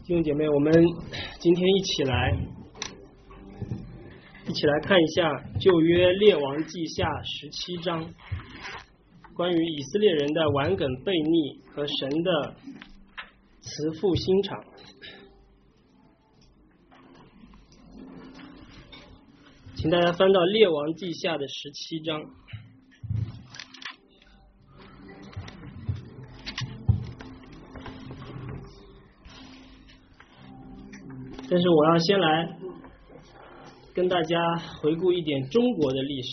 弟兄姐妹，我们今天一起来看一下旧约列王记下17章，关于以色列人的顽梗悖逆和神的慈父心肠。请大家翻到列王记下的17章。但是我要先来跟大家回顾一点中国的历史。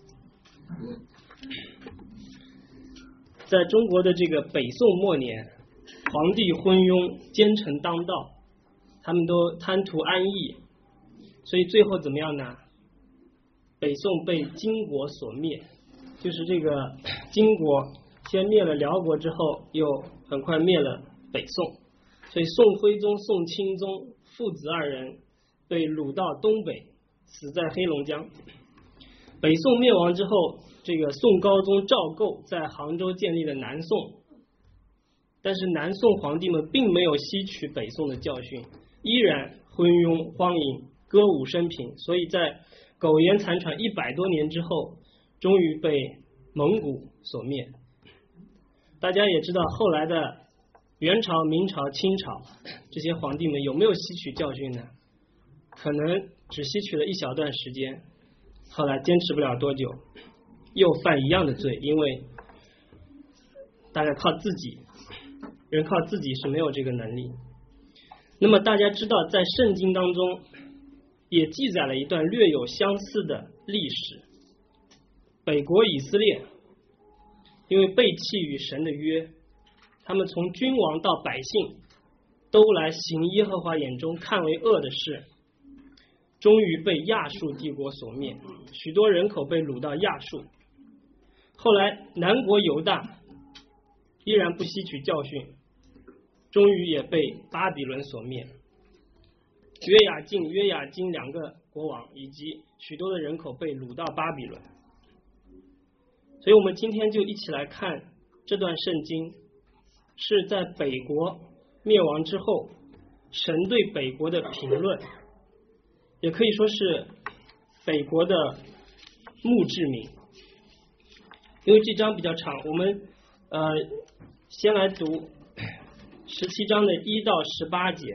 在中国的这个北宋末年，皇帝昏庸，奸臣当道，他们都贪图安逸，所以最后怎么样呢？北宋被金国所灭，就是这个金国先灭了辽国之后，又很快灭了北宋，所以宋徽宗、宋钦宗父子二人被掳到东北，死在黑龙江。北宋灭亡之后，这个宋高宗赵构在杭州建立了南宋，但是南宋皇帝们并没有吸取北宋的教训，依然昏庸荒淫，歌舞升平，所以在苟延残喘100多年之后，终于被蒙古所灭。大家也知道，后来的元朝、明朝、清朝这些皇帝们有没有吸取教训呢？可能只吸取了一小段时间，后来坚持不了多久，又犯一样的罪，因为大家靠自己，人靠自己是没有这个能力。那么大家知道，在圣经当中也记载了一段略有相似的历史。北国以色列因为背弃与神的约，他们从君王到百姓都来行耶和华眼中看为恶的事，终于被亚述帝国所灭，许多人口被掳到亚述。后来南国犹大依然不吸取教训，终于也被巴比伦所灭。约雅敬、约雅斤2个国王以及许多的人口被掳到巴比伦。所以我们今天就一起来看这段圣经，是在北国灭亡之后，神对北国的评论，也可以说是北国的墓志铭。因为这章比较长，我们先来读17章的1到18节。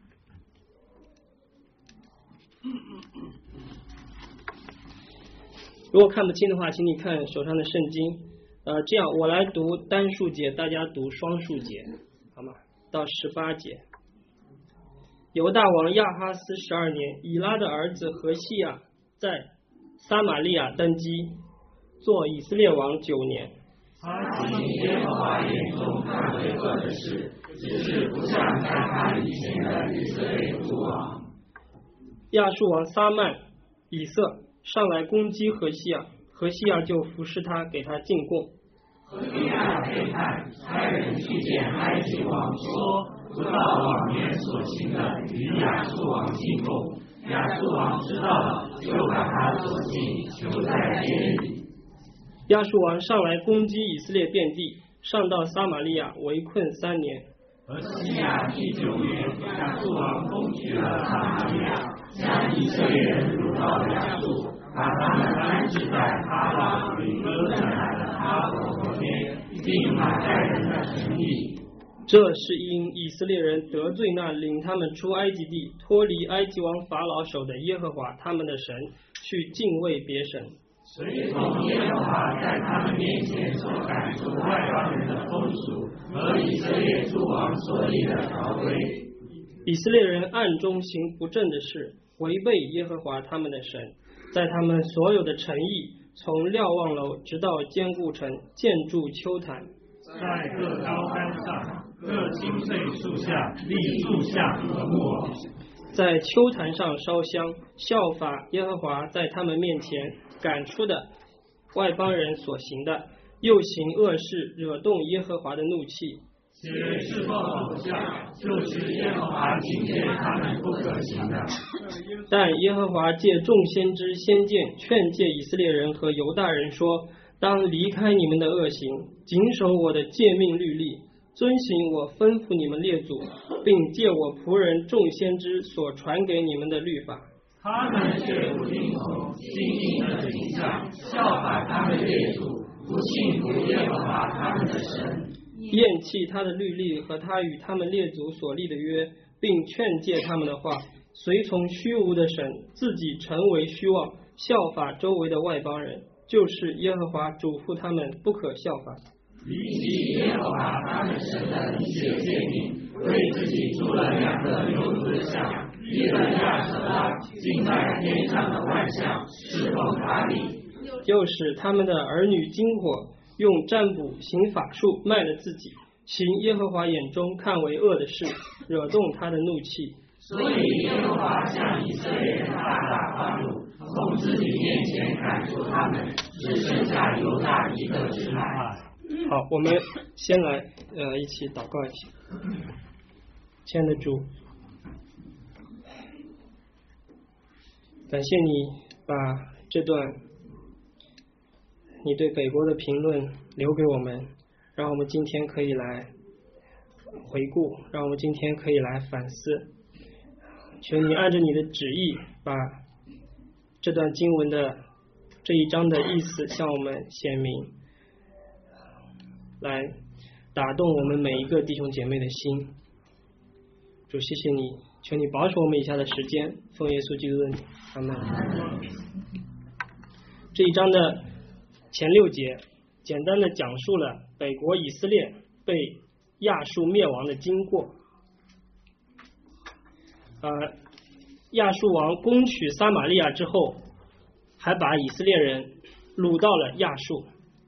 如果看不清的话，请你看手上的圣经。这样我来读单数节，大家读双数节，好吗？到18节。犹大王亚哈斯12年，以拉的儿子何西亚在撒玛利亚登基，做以色列王9年。 他行耶和华眼中看为恶的事，只是不像在他以前的以色列诸王。 亚述王撒曼、以色上来攻击何西亚，何西亚就服侍他，给他进贡。 何西亚背叛，差人去见埃及王说，不照往年所行的与亚述王进贡。亚述王知道了，就把他所进囚在监里。 亚述王上来攻击以色列遍地，上到撒玛利亚，围困3年。 何西亚第9年，亚述王攻取了撒玛利亚，将以色列人掳到亚述，把他们安置在哈拉与哥特乃的哈伯河边，并马代人的城邑。 这是因以色列人得罪那领他们出埃及地、脱离埃及王法老手的耶和华他们的神，去敬畏别神。 随从耶和华在他们面前所赶出外邦人的风俗和以色列诸王所立的条规。 以色列人暗中行不正的事，违背耶和华他们的神，在他们所有的城邑，从瞭望楼直到坚固城，建筑丘坛， 在各高杆上、各青翠树下立柱像和木偶， 在丘坛上烧香，效法耶和华在他们面前赶出的外邦人所行的，又行恶事，惹动耶和华的怒气。 且侍奉偶像，就是耶和华警戒他们不可行的。 但耶和华借众先知先见劝诫以色列人和犹大人说，当离开你们的恶行，谨守我的诫命律例， 遵行我吩咐你们列祖，并借我仆人众先知所传给你们的律法。 他们却不听从，心硬的形象，效法他们列祖，不信服耶和华他们的神， 厌弃他的律例和他与他们列祖所立的约，并劝诫他们的话，随从虚无的神，自己成为虚妄，效法周围的外邦人，就是耶和华嘱咐他们不可效法。 离弃耶和华他们神的一切诫命，为自己铸了2个牛犊的像，立了亚舍拉，敬拜天上的万象，侍奉巴力， 又使他们的儿女经火，用占卜行法术，卖了自己，行耶和华眼中看为恶的事，惹动他的怒气。 所以耶和华向以色列人大大发怒，从自己面前赶出他们，只剩下犹大一个支派。 好，我们先来一起祷告一下。亲爱的主，感谢你把这段你对北国的评论留给我们，让我们今天可以来回顾，让我们今天可以来反思。求你按着你的旨意，把这段经文的这一章的意思向我们显明，来打动我们每一个弟兄姐妹的心。主，谢谢你，求你保守我们以下的时间，奉耶稣基督的名，阿门。这一章的前6节简单的讲述了北国以色列被亚述灭亡的经过。亚述王攻取撒玛利亚之后，还把以色列人掳到了亚述。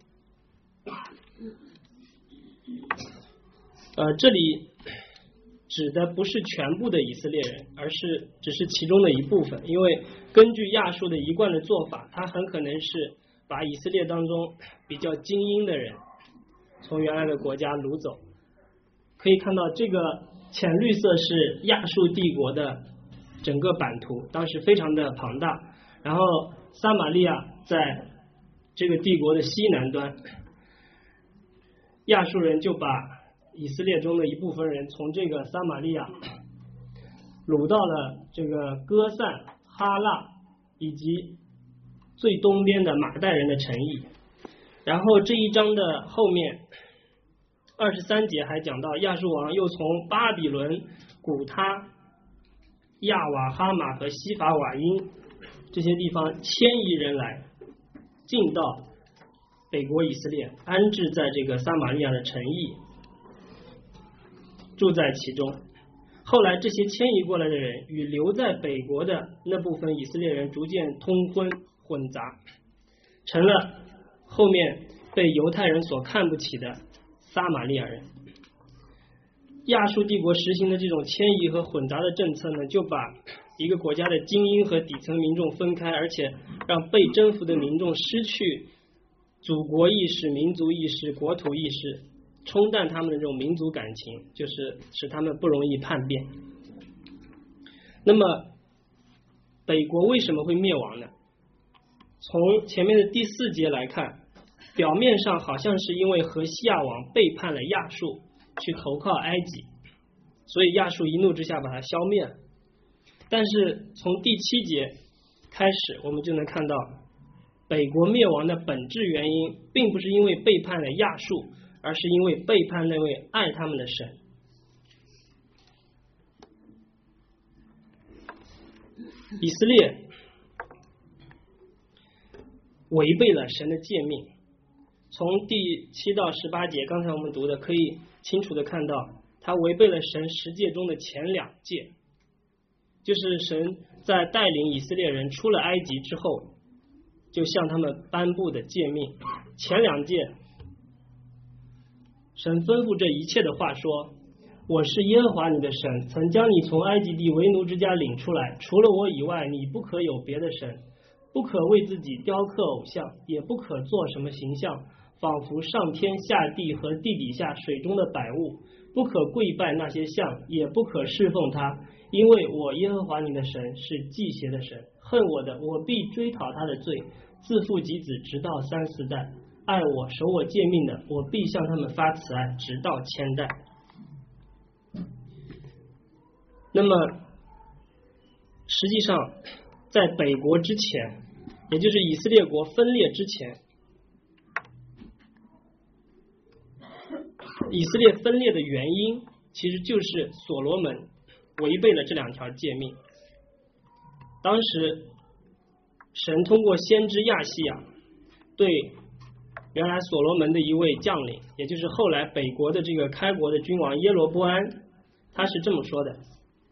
这里指的不是全部的以色列人，而是只是其中的一部分，因为根据亚述的一贯的做法，他很可能是把以色列当中比较精英的人从原来的国家掳走。可以看到这个浅绿色是亚述帝国的整个版图，当时非常的庞大，然后撒玛利亚在这个帝国的西南端，亚述人就把以色列中的一部分人从这个撒玛利亚掳到了这个哥散、哈拉以及最东边的马代人的城邑。然后这一章的后面23节还讲到，亚述王又从巴比伦、古他、亚瓦哈马和西法瓦因这些地方迁移人来，进到北国以色列，安置在这个撒玛利亚的城邑，住在其中。后来这些迁移过来的人与留在北国的那部分以色列人逐渐通婚混杂，成了后面被犹太人所看不起的撒玛利亚人。亚述帝国实行的这种迁移和混杂的政策呢，就把一个国家的精英和底层民众分开，而且让被征服的民众失去祖国意识、民族意识、国土意识，冲淡他们的这种民族感情，就是使他们不容易叛变。那么北国为什么会灭亡呢？从前面的第4节来看，表面上好像是因为何西亚王背叛了亚述，去投靠埃及，所以亚述一怒之下把他消灭了。但是从第7节开始，我们就能看到北国灭亡的本质原因并不是因为背叛了亚述，而是因为背叛那位爱他们的神。以色列违背了神的诫命，从第7到18节刚才我们读的可以清楚的看到，他违背了神10诫中的前2诫，就是神在带领以色列人出了埃及之后就向他们颁布的诫命。前2诫神吩咐这一切的话说，我是耶和华你的神，曾将你从埃及地为奴之家领出来，除了我以外你不可有别的神，不可为自己雕刻偶像，也不可做什么形象，仿佛上天下地和地底下水中的百物，不可跪拜那些像，也不可侍奉他，因为我耶和华你的神是忌邪的神，恨我的，我必追讨他的罪，自父及子，直到3、4代。 爱我、守我诫命的，我必向他们发慈爱，直到千代。那么实际上在北国之前，也就是以色列国分裂之前，以色列分裂的原因其实就是所罗门违背了这2条诫命。当时神通过先知亚西亚对原来所罗门的一位将领，也就是后来北国的这个开国的君王耶罗波安，他是这么说的。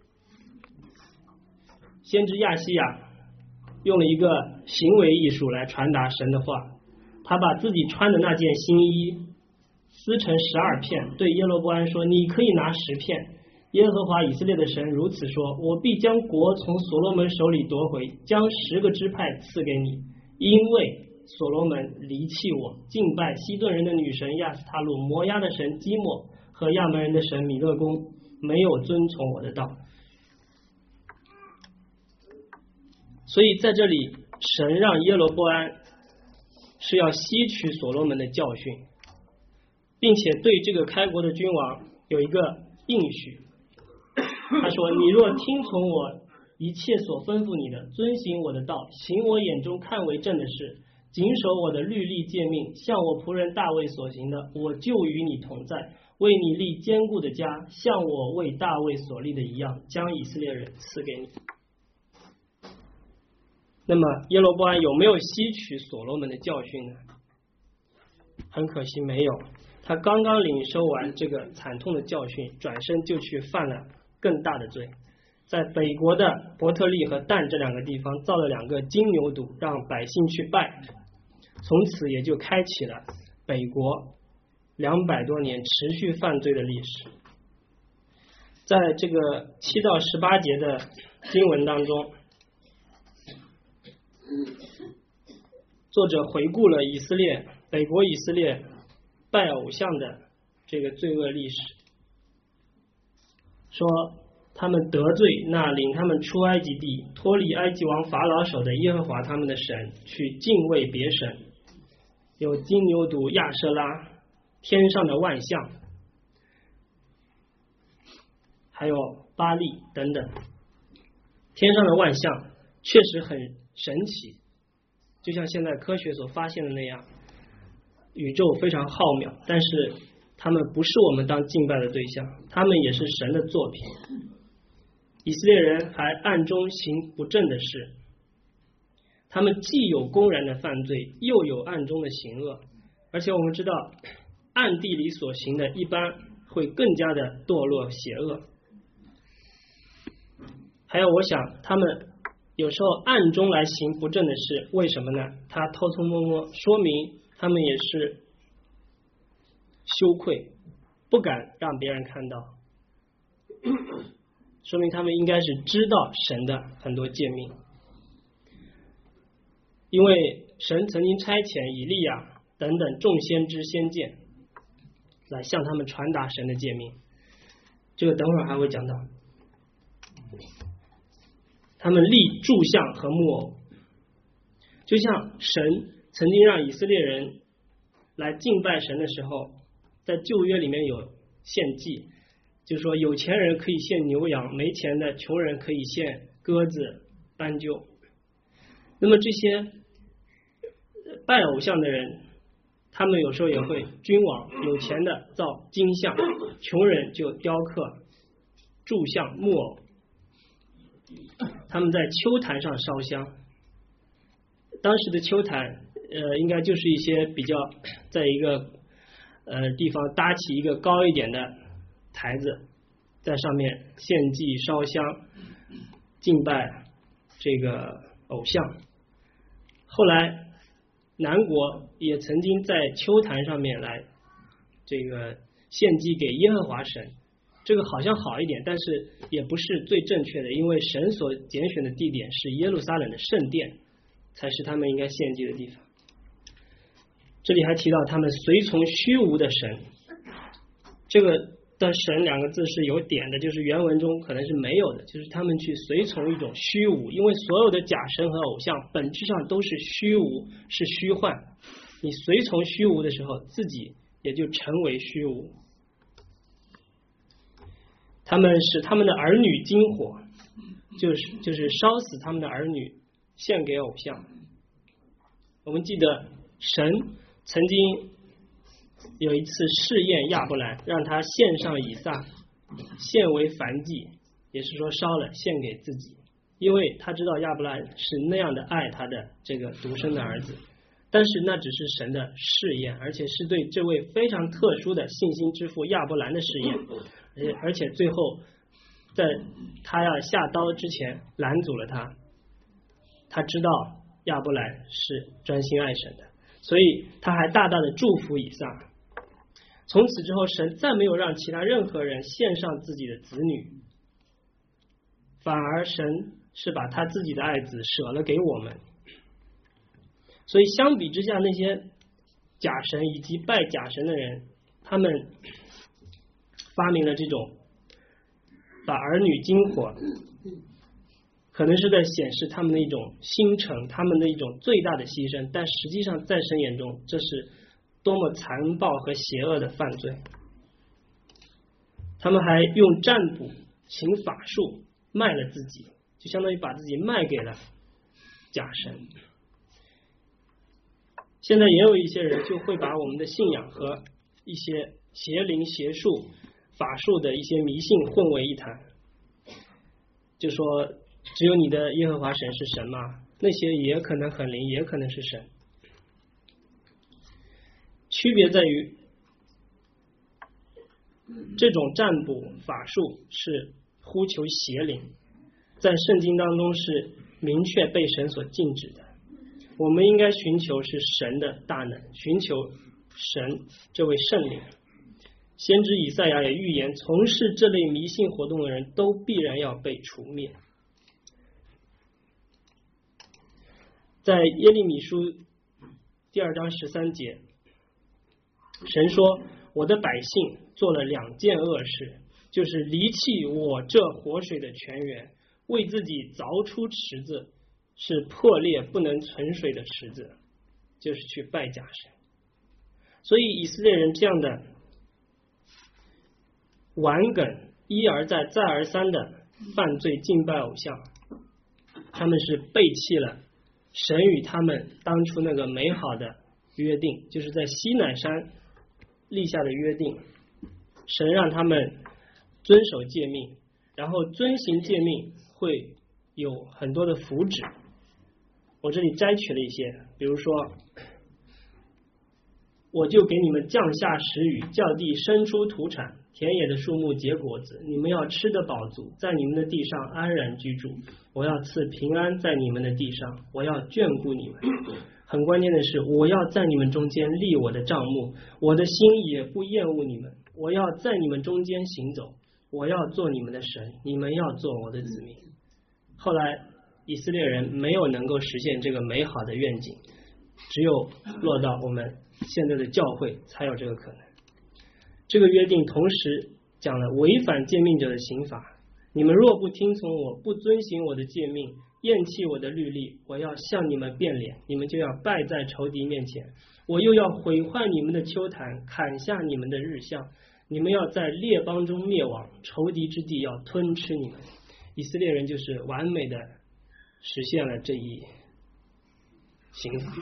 先知亚西亚用了一个行为艺术来传达神的话，他把自己穿的那件新衣撕成12片，对耶罗波安说，你可以拿10片，耶和华以色列的神如此说，我必将国从所罗门手里夺回，将10个支派赐给你，因为所罗门离弃我，敬拜西顿人的女神亚斯塔路，摩押的神基莫和亚门人的神米勒公，没有遵从我的道。所以在这里神让耶罗波安是要吸取所罗门的教训，并且对这个开国的君王有一个应许。他说，你若听从我一切所吩咐你的，遵行我的道，行我眼中看为正的事，谨守我的律例诫命，像我仆人大卫所行的，我就与你同在，为你立坚固的家，像我为大卫所立的一样，将以色列人赐给你。那么耶罗波安有没有吸取所罗门的教训呢？很可惜没有，他刚刚领受完这个惨痛的教训，转身就去犯了更大的罪，在北国的伯特利和但这2个地方造了2个金牛犊，让百姓去拜，从此也就开启了北国200多年持续犯罪的历史。在这个7到18节的经文当中，作者回顾了北国以色列拜偶像的这个罪恶历史，说他们得罪那领他们出埃及地脱离埃及王法老手的耶和华他们的神，去敬畏别神，有金牛犊、亚舍拉、天上的万象，还有巴力等等。天上的万象确实很神奇，就像现在科学所发现的那样，宇宙非常浩渺，但是他们不是我们当敬拜的对象，他们也是神的作品。以色列人还暗中行不正的事，他们既有公然的犯罪，又有暗中的行恶，而且我们知道暗地里所行的一般会更加的堕落邪恶。还有我想他们有时候暗中来行不正的事，为什么呢？他偷偷摸摸，说明他们也是羞愧，不敢让别人看到，说明他们应该是知道神的很多诫命，因为神曾经差遣以利亚等等众先知先见来向他们传达神的诫命，这个等会儿还会讲到。他们立柱像和木偶，就像神曾经让以色列人来敬拜神的时候，在旧约里面有献祭，就是说有钱人可以献牛羊，没钱的穷人可以献鸽子、斑鸠。那么这些拜偶像的人，他们有时候也会，君王有钱的造金像，穷人就雕刻柱像、木偶。他们在丘坛上烧香，当时的丘坛应该就是一些比较在一个地方搭起一个高一点的台子，在上面献祭烧香敬拜这个偶像。后来南国也曾经在丘坛上面来这个献祭给耶和华神，这个好像好一点，但是也不是最正确的，因为神所拣选的地点是耶路撒冷的圣殿，才是他们应该献祭的地方。这里还提到他们随从虚无的神，这个的神2个字是有点的，就是原文中可能是没有的，就是他们去随从一种虚无，因为所有的假神和偶像本质上都是虚无，是虚幻， 你随从虚无的时候，自己也就成为虚无。他们使他们的儿女金火，就是烧死他们的儿女，献给偶像。我们记得神曾经有一次试验亚伯兰，让他献上以撒，献为燔祭，也是说烧了献给自己，因为他知道亚伯兰是那样的爱他的这个独生的儿子。但是那只是神的试验，而且是对这位非常特殊的信心之父亚伯兰的试验，而且最后在他要下刀之前拦阻了他。他知道亚伯兰是专心爱神的，所以他还大大的祝福以撒。从此之后，神再没有让其他任何人献上自己的子女，反而神是把他自己的爱子舍了给我们。所以相比之下，那些假神以及拜假神的人，他们发明了这种把儿女金火，可能是在显示他们的一种心诚，他们的一种最大的牺牲，但实际上在神眼中，这是多么残暴和邪恶的犯罪。他们还用占卜行法术卖了自己，就相当于把自己卖给了假神。现在也有一些人就会把我们的信仰和一些邪灵邪术法术的一些迷信混为一谈，就说只有你的耶和华神是神嘛，那些也可能很灵，也可能是神。区别在于这种占卜法术是呼求邪灵，在圣经当中是明确被神所禁止的。我们应该寻求是神的大能，寻求神这位圣灵。先知以赛亚也预言，从事这类迷信活动的人都必然要被除灭。在耶利米书第2章13节，神说，我的百姓做了2件恶事，就是离弃我这活水的泉源，为自己凿出池子，是破裂不能存水的池子，就是去拜假神。所以以色列人这样的顽梗，一而再再而三的犯罪敬拜偶像，他们是背弃了神与他们当初那个美好的约定，就是在西乃山立下的约定。神让他们遵守诫命，然后遵行诫命会有很多的福祉。我这里摘取了一些，比如说，我就给你们降下时雨，叫地生出土产，田野的树木结果子，你们要吃得饱足，在你们的地上安然居住。我要赐平安在你们的地上，我要眷顾你们。很关键的是，我要在你们中间立我的帐幕，我的心也不厌恶你们。我要在你们中间行走，我要做你们的神，你们要做我的子民。后来以色列人没有能够实现这个美好的愿景，只有落到我们现在的教会才有这个可能。这个约定同时讲了违反诫命者的刑罚，你们若不听从我，不遵行我的诫命，厌弃我的律例，我要向你们变脸，你们就要败在仇敌面前，我又要毁坏你们的丘坛，砍下你们的日像，你们要在列邦中灭亡，仇敌之地要吞吃你们。以色列人就是完美的实现了这一刑罚。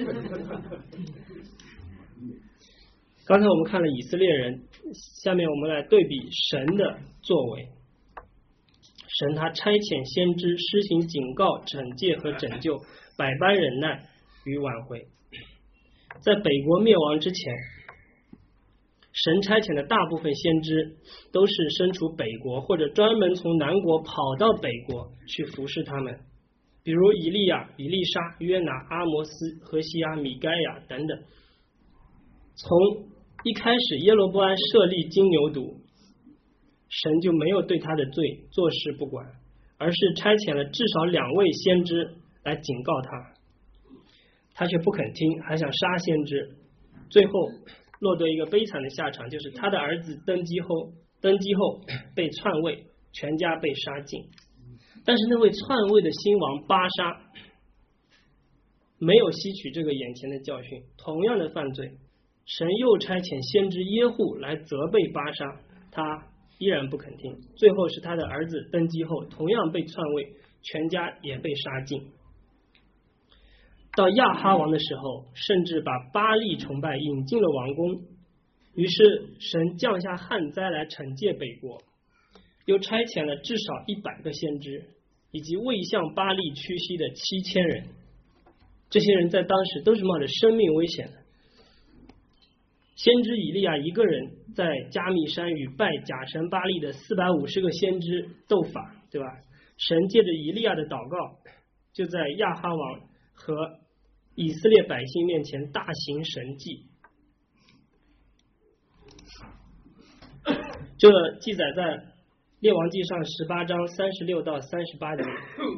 刚才我们看了以色列人，下面我们来对比神的作为。神他差遣先知施行警告、惩戒和拯救，百般忍耐与挽回。在北国灭亡之前，神差遣的大部分先知都是身处北国，或者专门从南国跑到北国去服侍他们，比如以利亚、以利沙、约拿、阿摩斯、何西阿、米该亚等等。从一开始耶罗波安设立金牛犊，神就没有对他的罪坐视不管，而是差遣了至少2位先知来警告他，他却不肯听，还想杀先知，最后落得一个悲惨的下场，就是他的儿子登基后被篡位，全家被杀尽。但是那位篡位的新王巴沙没有吸取这个眼前的教训，同样的犯罪，神又差遣先知耶户来责备巴沙，他依然不肯听，最后是他的儿子登基后同样被篡位，全家也被杀尽。到亚哈王的时候，甚至把巴力崇拜引进了王宫，于是神降下旱灾来惩戒北国，又差遣了至少100个先知，以及未向巴力屈膝的7000人。这些人在当时都是冒着生命危险的。先知以利亚一个人在加密山与拜假神巴力的450个先知斗法，对吧？神借着以利亚的祷告，就在亚哈王和以色列百姓面前大行神迹。这记载在列王记上18章36到38节。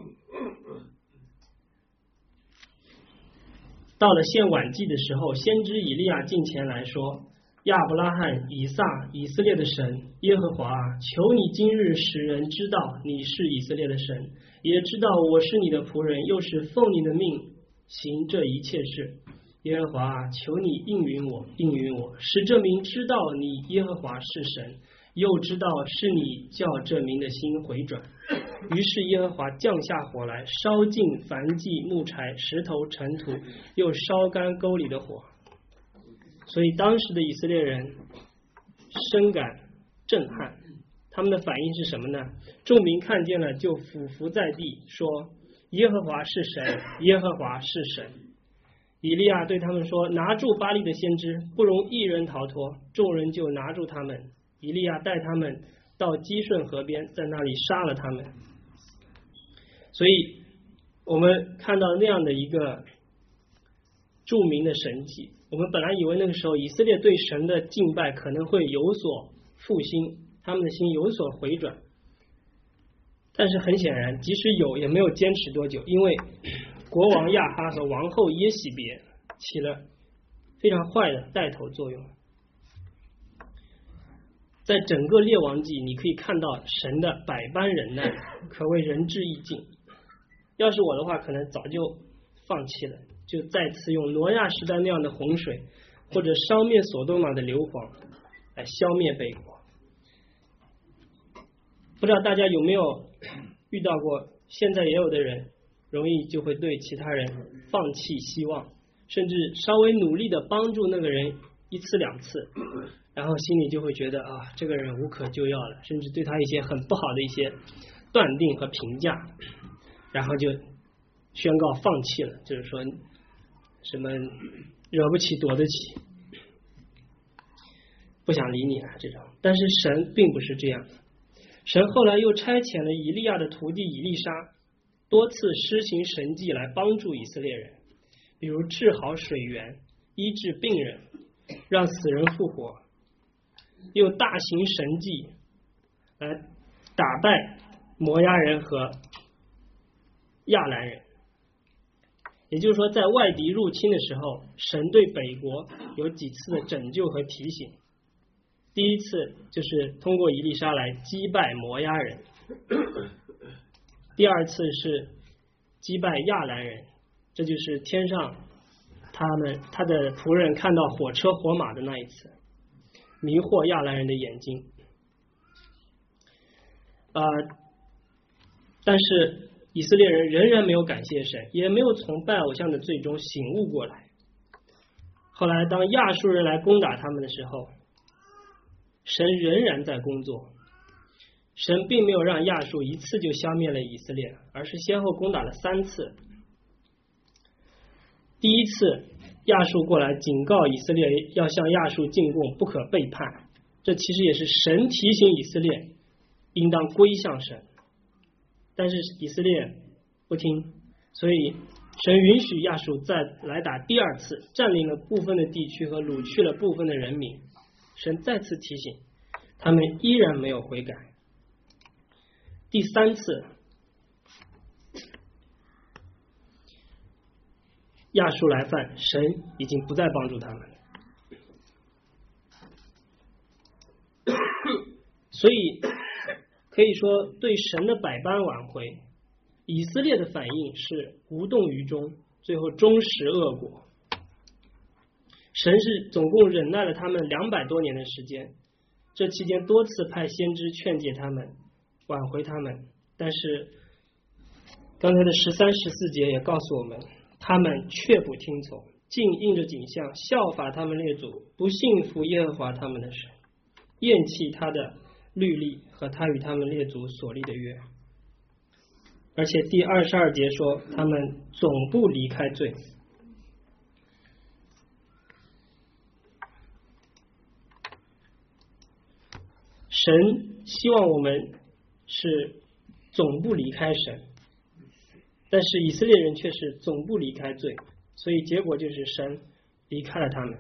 到了献晚祭的时候，先知以利亚近前来说：亚伯拉罕、以撒、以色列的神耶和华，求你今日使人知道你是以色列的神，也知道我是你的仆人，又是奉你的命行这一切事。耶和华，求你应允我，使这民知道你耶和华是神，又知道是你叫这民的心回转。于是耶和华降下火来，烧尽燔祭、木柴、石头、尘土，又烧干沟里的火。所以当时的以色列人深感震撼，他们的反应是什么呢？众民看见了就俯伏在地，说：耶和华是神，耶和华是神。以利亚对他们说：拿住巴力的先知，不容一人逃脱。众人就拿住他们，以利亚带他们到基顺河边，在那里杀了他们。所以我们看到那样的一个著名的神迹，我们本来以为那个时候以色列对神的敬拜可能会有所复兴，他们的心有所回转，但是很显然即使有也没有坚持多久，因为国王亚哈和王后耶洗别起了非常坏的带头作用。在整个列王记你可以看到神的百般忍耐，可谓仁至义尽。要是我的话可能早就放弃了，就再次用挪亚时代那样的洪水，或者烧灭所多玛的硫磺来消灭北国。不知道大家有没有遇到过，现在也有的人容易就会对其他人放弃希望，甚至稍微努力的帮助那个人1次2次，然后心里就会觉得啊，这个人无可救药了，甚至对他一些很不好的一些断定和评价，然后就宣告放弃了，就是说什么惹不起躲得起，不想理你了这种。但是神并不是这样，神后来又差遣了以利亚的徒弟以利沙，多次施行神迹来帮助以色列人，比如治好水源、医治病人、让死人复活，又大行神迹来打败摩押人和亚兰人。也就是说，在外敌入侵的时候，神对北国有几次的拯救和提醒。第一次就是通过以利沙来击败摩押人，第二次是击败亚兰人，这就是天上他的仆人看到火车火马的那一次，迷惑亚兰人的眼睛。但是以色列人仍然没有感谢神，也没有从拜偶像的罪中醒悟过来。后来当亚述人来攻打他们的时候，神仍然在工作。神并没有让亚述一次就消灭了以色列，而是先后攻打了3次。第一次亚述过来警告以色列要向亚述进贡，不可背叛，这其实也是神提醒以色列应当归向神，但是以色列不听，所以神允许亚述再来打第2次，占领了部分的地区和掳去了部分的人民。神再次提醒，他们依然没有悔改。第3次亚述来犯，神已经不再帮助他们。所以可以说，对神的百般挽回，以色列的反应是无动于衷， 最后终食恶果。神是总共忍耐了他们200多年的时间，这期间多次派先知劝诫他们，挽回他们，但是刚才的13、14节也告诉我们，他们却不听从，竟应着景象效法他们列祖，不信服耶和华他们的神，厌弃他的律例和他与他们列祖所立的约。而且第22节说，他们总不离开罪。神希望我们是总不离开神，但是以色列人却是总不离开罪，所以结果就是神离开了他们。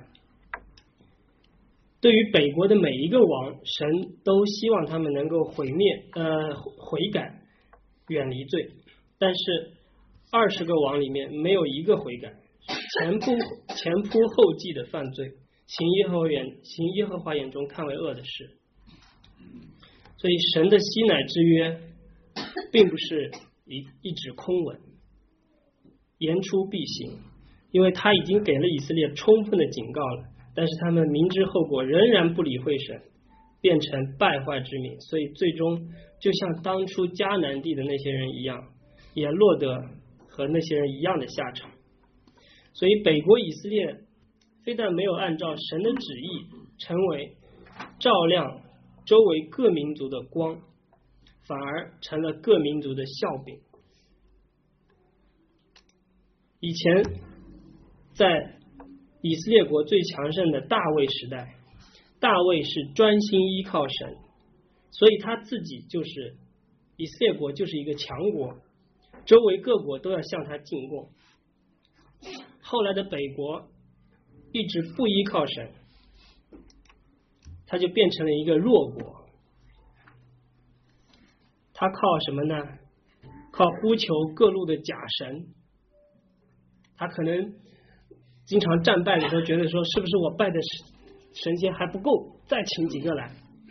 对于北国的每一个王，神都希望他们能够悔改，远离罪，但是20个王里面没有一个悔改，前仆后继的犯罪，行耶和华眼中看为恶的事。所以神的西乃之约并不是一纸空文，言出必行，因为他已经给了以色列充分的警告了，但是他们明知后果仍然不理会神，变成败坏之民，所以最终就像当初迦南地的那些人一样，也落得和那些人一样的下场。所以北国以色列非但没有按照神的旨意成为照亮周围各民族的光，反而成了各民族的笑柄。以前在以色列国最强盛的大卫时代，大卫是专心依靠神，所以他自己就是以色列国就是一个强国，周围各国都要向他进贡。后来的北国一直不依靠神，他就变成了一个弱国。他靠什么呢？靠呼求各路的假神。他可能经常战败的时候觉得说，是不是我拜的神仙还不够，再请几个来。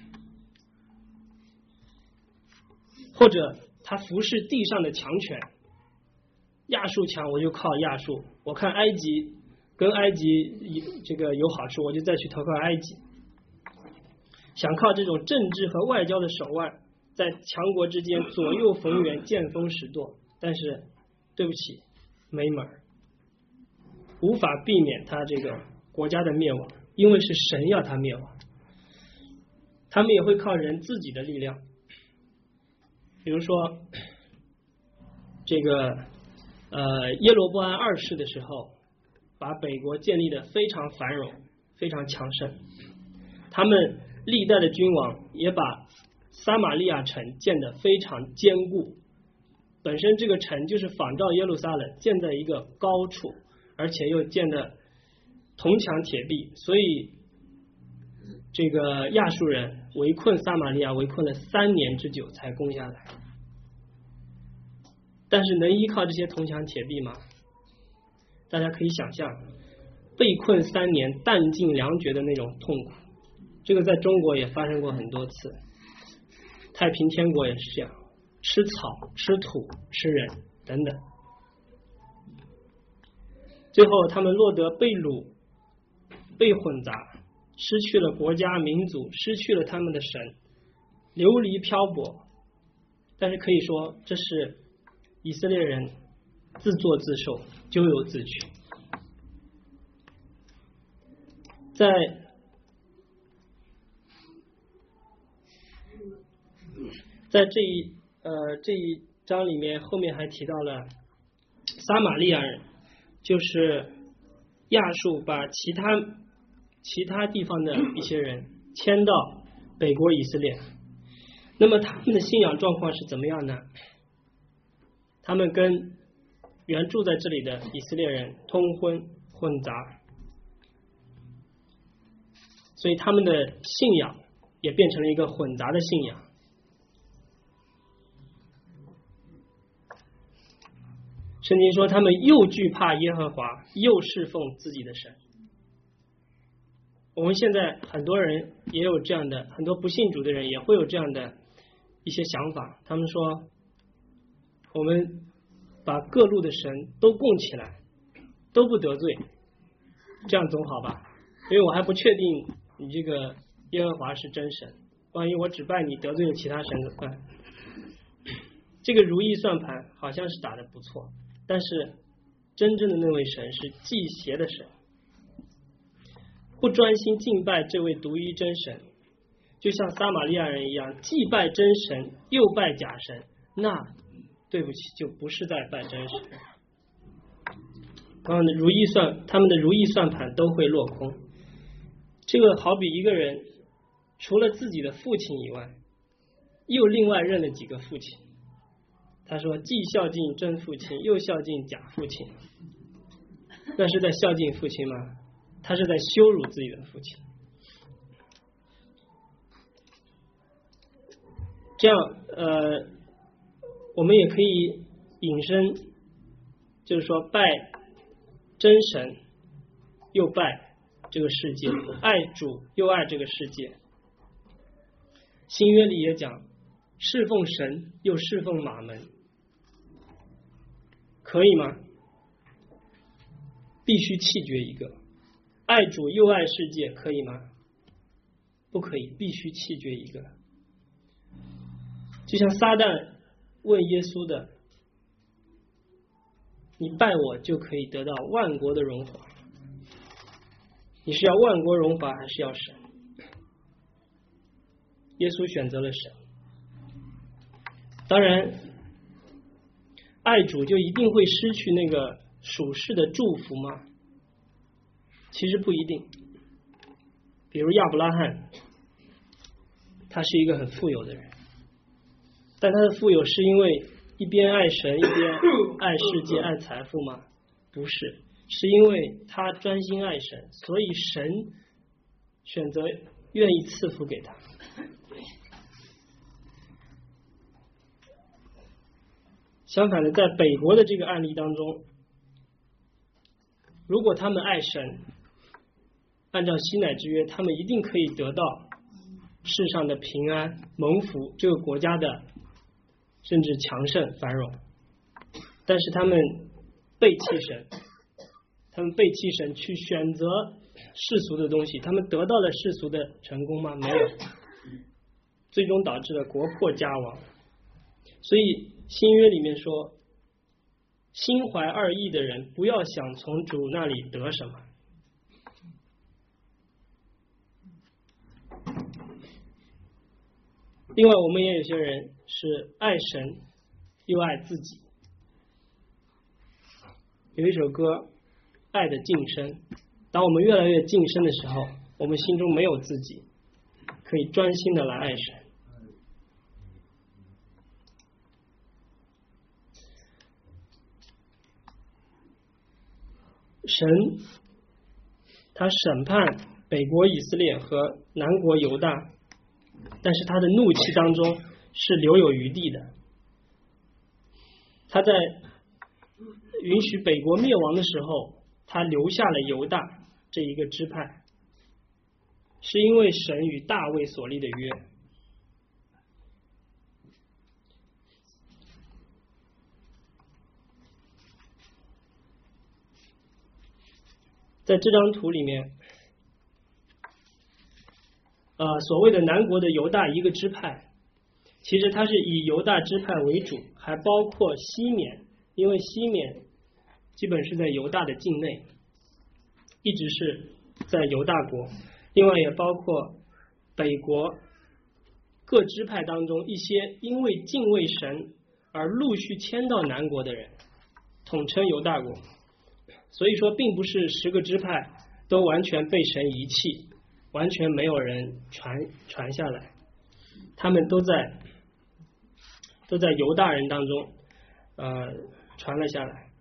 或者他服侍地上的强权，亚述强我就靠亚述，我看埃及跟埃及这个有好处，我就再去投靠埃及。想靠这种政治和外交的手腕，在强国之间左右逢源，见风使舵，但是对不起，没门儿，无法避免他这个国家的灭亡，因为是神要他灭亡。他们也会靠人自己的力量，比如说这个耶罗波安2世的时候，把北国建立的非常繁荣，非常强盛。他们历代的君王也把撒玛利亚城建得非常坚固，本身这个城就是仿照耶路撒冷，建在一个高处，而且又建的铜墙铁壁，所以这个亚述人围困撒玛利亚围困了3年之久才攻下来。但是能依靠这些铜墙铁壁吗？大家可以想象被困3年弹尽粮绝的那种痛苦，这个在中国也发生过很多次，太平天国也是这样，吃草吃土吃人等等。最后他们落得被掳被混杂，失去了国家民族，失去了他们的神，流离漂泊。但是可以说这是以色列人自作自受，咎由自取。在这一章里面，后面还提到了撒玛利亚人，就是亚述把其他地方的一些人迁到北国以色列。那么他们的信仰状况是怎么样呢？他们跟原住在这里的以色列人通婚混杂，所以他们的信仰也变成了一个混杂的信仰。圣经说他们又惧怕耶和华，又侍奉自己的神。我们现在很多人也有这样的，很多不信主的人也会有这样的一些想法，他们说我们把各路的神都供起来， 都不得罪，这样总好吧？因为我还不确定你这个耶和华是真神，万一我只拜你得罪了其他神怎么办？这个如意算盘好像是打得不错，但是真正的那位神是忌邪的神，不专心敬拜这位独一真神，就像撒玛利亚人一样，既拜真神又拜假神，那对不起，就不是在拜真神。他们的如意算盘都会落空。这个好比一个人除了自己的父亲以外，又另外认了几个父亲。他说既孝敬真父亲，又孝敬假父亲。那是在孝敬父亲吗？他是在羞辱自己的父亲。这样我们也可以引申，就是说拜真神又拜这个世界，爱主又爱这个世界。新约里也讲侍奉神又侍奉马门，可以吗？必须弃绝一个。爱主又爱世界可以吗？不可以，必须弃绝一个。就像撒旦问耶稣的，你拜我就可以得到万国的荣华，你是要万国荣华还是要神？耶稣选择了神。当然爱主就一定会失去那个属世的祝福吗？其实不一定。比如亚伯拉罕，他是一个很富有的人，但他的富有是因为一边爱神一边爱世界爱财富吗？不是，是因为他专心爱神，所以神选择愿意赐福给他。相反的，在北国的这个案例当中，如果他们爱神，按照西乃之约，他们一定可以得到世上的平安蒙福，这个国家的甚至强盛繁荣。但是他们背弃神，去选择世俗的东西，他们得到了世俗的成功吗？没有，最终导致了国破家亡。所以新约里面说，心怀二意的人不要想从主那里得什么。另外我们也有些人是爱神又爱自己。有一首歌爱的晋升，当我们越来越晋升的时候，我们心中没有自己，可以专心的来爱神。神他审判北国以色列和南国犹大，但是他的怒气当中是留有余地的。他在允许北国灭亡的时候，他留下了犹大这一个支派，是因为神与大卫所立的约。在这张图里面，所谓的南国的犹大一个支派，其实它是以犹大支派为主，还包括西缅，因为西缅基本是在犹大的境内，一直是在犹大国。另外也包括北国各支派当中一些因为敬畏神而陆续迁到南国的人，统称犹大国。所以说并不是10个支派都完全被神遗弃，完全没有人传下来，他们都在犹大人当中传了下来。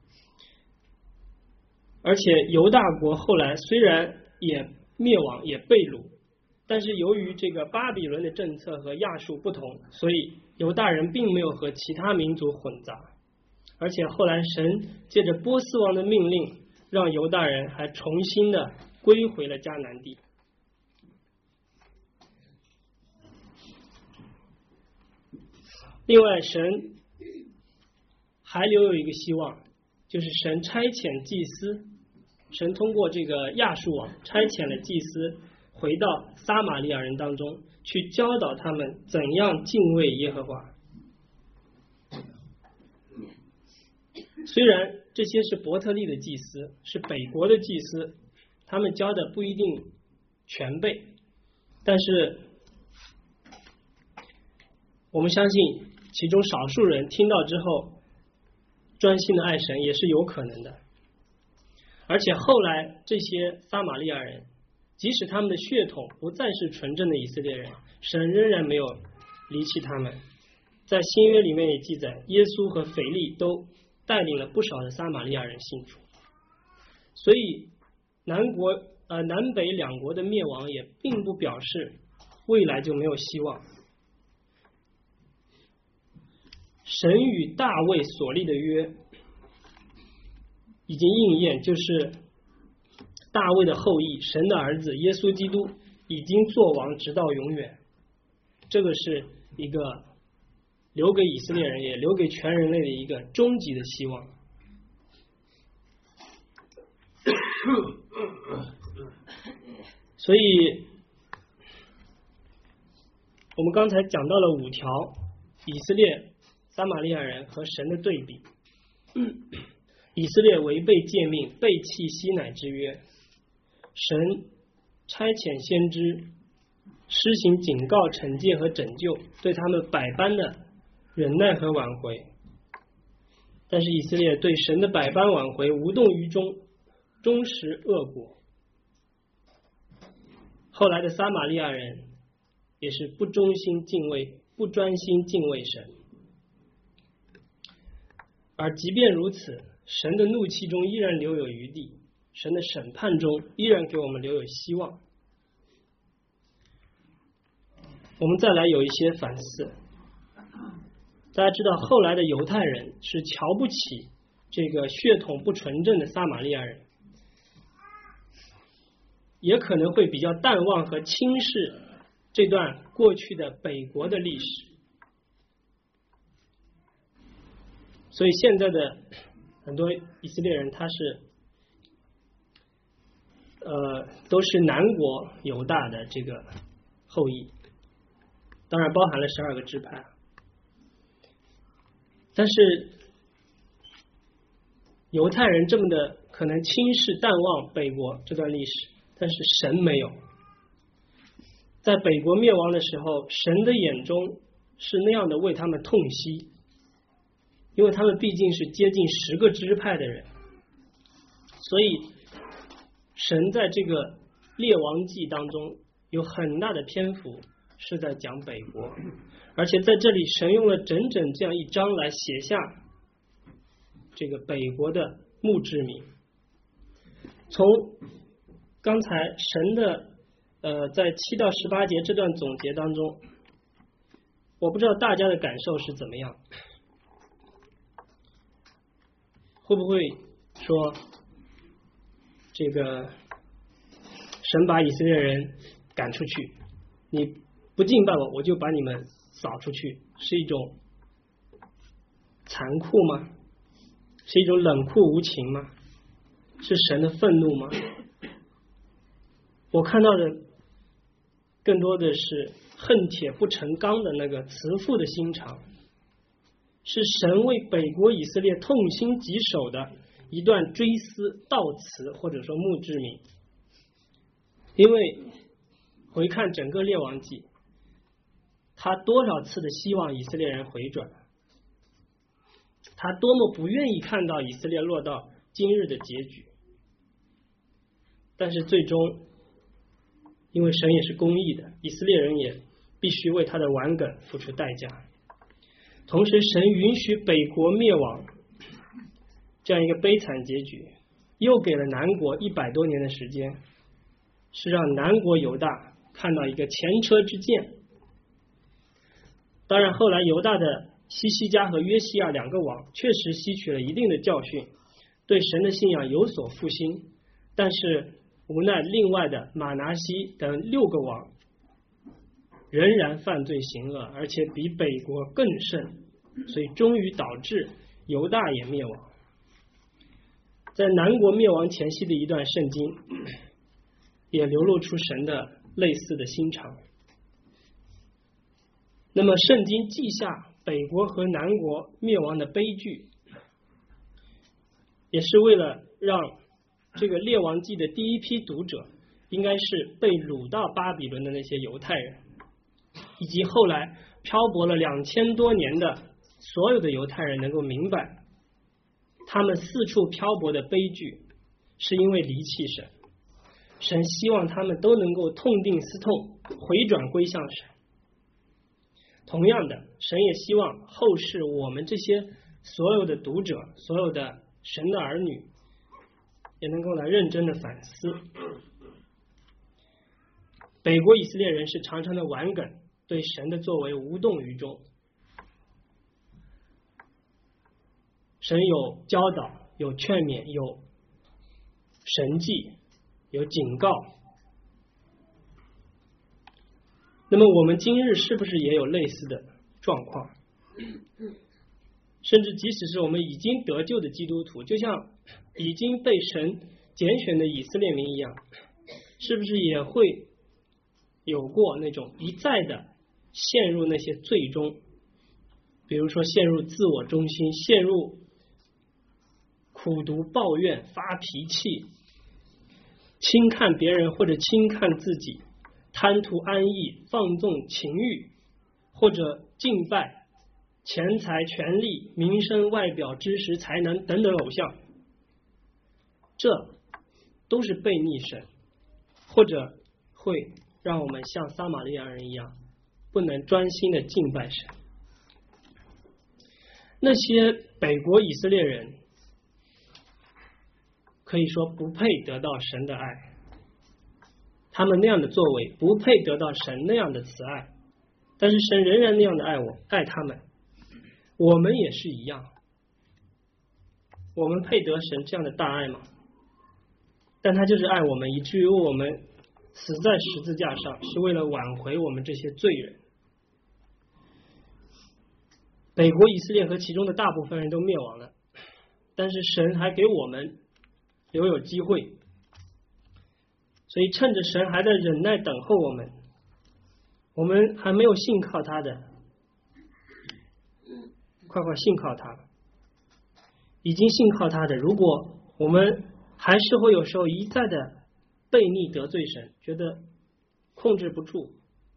而且犹大国后来虽然也灭亡也被掳，但是由于这个巴比伦的政策和亚述不同，所以犹大人并没有和其他民族混杂。而且后来神借着波斯王的命令，让犹大人还重新的归回了迦南地。另外神还留有一个希望，就是神差遣祭司神通过这个亚述王差遣了祭司回到撒玛利亚人当中，去教导他们怎样敬畏耶和华。虽然这些是伯特利的祭司，是北国的祭司，他们教的不一定全备，但是我们相信其中少数人听到之后专心的爱神也是有可能的。而且后来这些撒玛利亚人，即使他们的血统不再是纯正的以色列人，神仍然没有离弃他们。在新约里面也记载，耶稣和腓力都带领了不少的撒玛利亚人信主。所以南北两国的灭亡也并不表示未来就没有希望。神与大卫所立的约已经应验，就是大卫的后裔，神的儿子耶稣基督已经作王直到永远。这个是一个留给以色列人也留给全人类的一个终极的希望。所以我们刚才讲到了5条以色列、撒玛利亚人和神的对比。以色列违背诫命，背弃西乃之约，神差遣先知施行警告、惩戒和拯救，对他们百般的忍耐和挽回。但是以色列对神的百般挽回无动于衷，终食恶果。后来的撒玛利亚人也是不专心敬畏神。而即便如此，神的怒气中依然留有余地，神的审判中依然给我们留有希望。我们再来有一些反思。大家知道后来的犹太人是瞧不起这个血统不纯正的撒玛利亚人，也可能会比较淡忘和轻视这段过去的北国的历史。所以现在的很多以色列人他是都是南国犹大的这个后裔，当然包含了12个支派。但是犹太人这么的可能轻视淡忘北国这段历史，但是神没有。在北国灭亡的时候，神的眼中是那样的为他们痛惜，因为他们毕竟是接近10个支派的人，所以神在这个列王记当中有很大的篇幅是在讲北国，而且在这里神用了整整这样一章来写下这个北国的墓志铭。从刚才神的在7到18节这段总结当中，我不知道大家的感受是怎么样，会不会说这个神把以色列人赶出去，你不敬拜我就把你们扫出去，是一种残酷吗？是一种冷酷无情吗？是神的愤怒吗？我看到的更多的是恨铁不成钢的那个慈父的心肠，是神为北国以色列痛心疾首的一段追思悼词，或者说墓志铭。因为回看整个列王记，他多少次的希望以色列人回转，他多么不愿意看到以色列落到今日的结局，但是最终因为神也是公义的，以色列人也必须为他的顽梗付出代价。同时神允许北国灭亡这样一个悲惨结局，又给了南国100多年的时间，是让南国犹大看到一个前车之鉴。当然后来犹大的西西家和约西亚2个王确实吸取了一定的教训，对神的信仰有所复兴，但是无奈另外的马拿西等6个王仍然犯罪行恶，而且比北国更甚，所以终于导致犹大也灭亡。 在南国灭亡前夕的一段圣经，也流露出神的类似的心肠。那么圣经记下北国和南国灭亡的悲剧，也是为了让这个列王记的第一批读者，应该是被掳到巴比伦的那些犹太人，以及后来漂泊了2000多年的所有的犹太人，能够明白他们四处漂泊的悲剧是因为离弃神。神希望他们都能够痛定思痛，回转归向神。同样的，神也希望后世我们这些所有的读者，所有的神的儿女，也能够来认真的反思。北国以色列人是常常的顽梗，对神的作为无动于衷。神有教导，有劝勉，有神迹，有警告。那么我们今日是不是也有类似的状况？甚至即使是我们已经得救的基督徒，就像已经被神拣选的以色列民一样，是不是也会有过那种一再的陷入那些罪中？比如说陷入自我中心，陷入苦毒抱怨、发脾气、轻看别人或者轻看自己，贪图安逸、放纵情欲，或者敬拜钱财、权力、名声、外表、知识、才能等等偶像，这都是悖逆神，或者会让我们像撒玛利亚人一样，不能专心的敬拜神。那些北国以色列人可以说不配得到神的爱，他们那样的作为不配得到神那样的慈爱，但是神仍然那样的爱他们。我们也是一样，我们配得神这样的大爱吗？但他就是爱我们，以至于我们死在十字架上，是为了挽回我们这些罪人。北国以色列和其中的大部分人都灭亡了，但是神还给我们留有机会，所以趁着神还在忍耐等候我们还没有信靠他的，快快信靠他；已经信靠他的，如果我们还是会有时候一再的悖逆得罪神，觉得控制不住，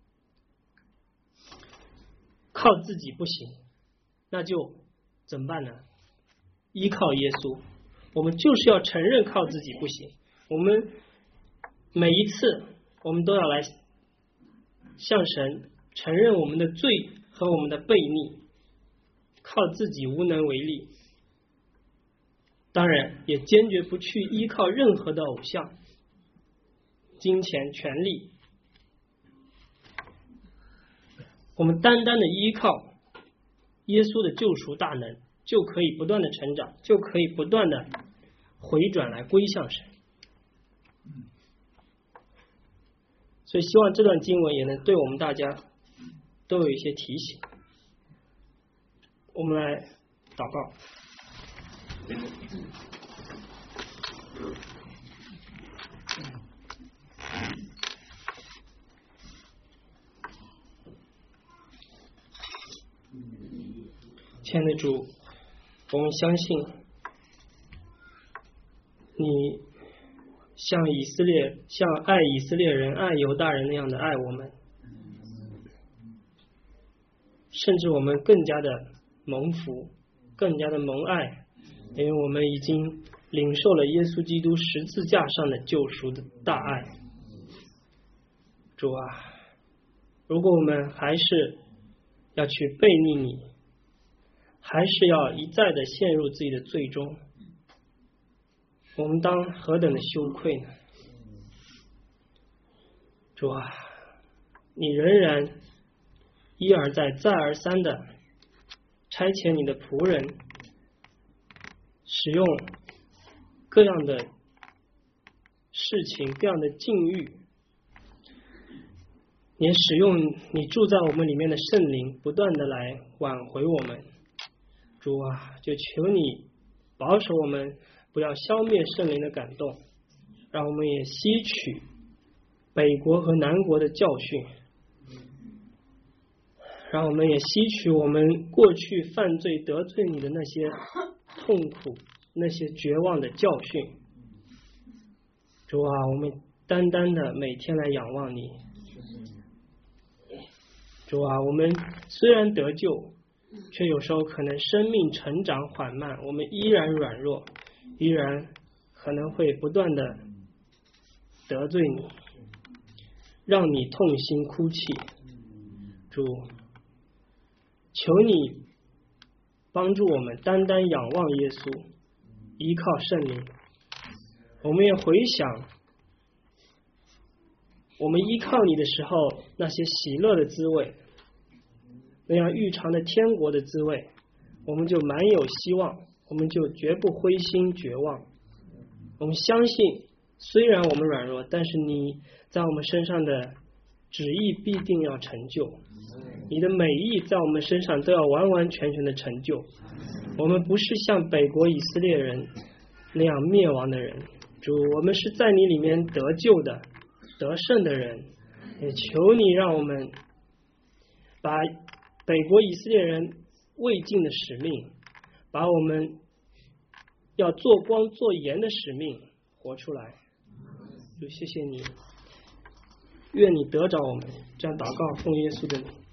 靠自己不行，那就怎么办呢？依靠耶稣。我们就是要承认靠自己不行，我们每一次我们都要来向神承认我们的罪和我们的悖逆，靠自己无能为力。当然也坚决不去依靠任何的偶像、金钱、权力，我们单单的依靠耶稣的救赎大能，就可以不断的成长，就可以不断的回转来归向神。所以希望这段经文也能对我们大家都有一些提醒。我们来祷告。亲爱的主，我们相信你像爱以色列人、爱犹大人那样的爱我们，甚至我们更加的蒙福，更加的蒙爱，因为我们已经领受了耶稣基督十字架上的救赎的大爱。主啊，如果我们还是要去悖逆你，还是要一再的陷入自己的罪中，我们当何等的羞愧呢？主啊，你仍然一而再再而三的差遣你的仆人，使用各样的事情、各样的境遇，也使用你住在我们里面的圣灵，不断的来挽回我们。主啊，就求你保守我们， 不要消灭圣灵的感动，让我们也吸取北国和南国的教训，让我们也吸取我们过去犯罪得罪你的那些痛苦、那些绝望的教训。主啊，我们单单的每天来仰望你。主啊，我们虽然得救，却有时候可能生命成长缓慢，我们依然软弱，依然可能会不断的得罪你，让你痛心哭泣。主，求你帮助我们单单仰望耶稣，依靠圣灵。我们也回想我们依靠你的时候那些喜乐的滋味，那样预尝的天国的滋味，我们就满有希望，我们就绝不灰心绝望。我们相信虽然我们软弱，但是你在我们身上的旨意必定要成就，你的美意在我们身上都要完完全全的成就。我们不是像北国以色列人那样灭亡的人，主，我们是在你里面得救的得胜的人。也求你让我们把北国以色列人未尽的使命，把我们要做光做盐的使命活出来。主，谢谢你，愿你得着我们，这样祷告奉耶稣的名。